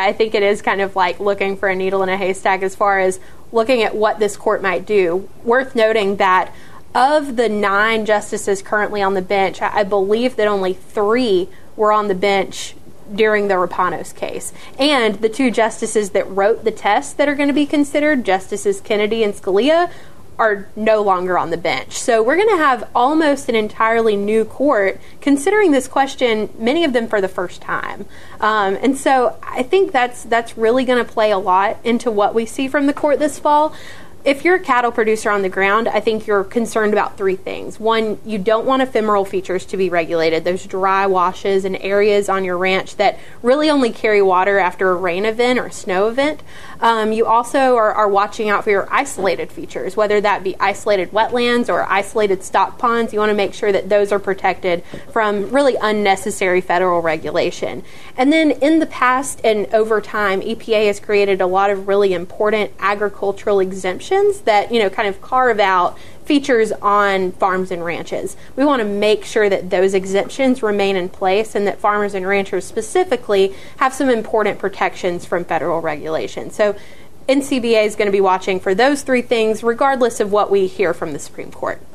I think it is kind of like looking for a needle in a haystack as far as looking at what this court might do. Worth noting that of the 9 justices currently on the bench, I believe that only 3 were on the bench during the Rapanos case. And the 2 justices that wrote the tests that are going to be considered, Justices Kennedy and Scalia, are no longer on the bench. So we're going to have almost an entirely new court considering this question, many of them for the first time. And so I think that's really going to play a lot into what we see from the court this fall. If you're a cattle producer on the ground, I think you're concerned about 3 things. One, you don't want ephemeral features to be regulated, those dry washes and areas on your ranch that really only carry water after a rain event or a snow event. You also are watching out for your isolated features, whether that be isolated wetlands or isolated stock ponds. You want to make sure that those are protected from really unnecessary federal regulation. And then in the past and over time, EPA has created a lot of really important agricultural exemptions that, kind of carve out features on farms and ranches. We want to make sure that those exemptions remain in place and that farmers and ranchers specifically have some important protections from federal regulation. So NCBA is going to be watching for those 3 things regardless of what we hear from the Supreme Court.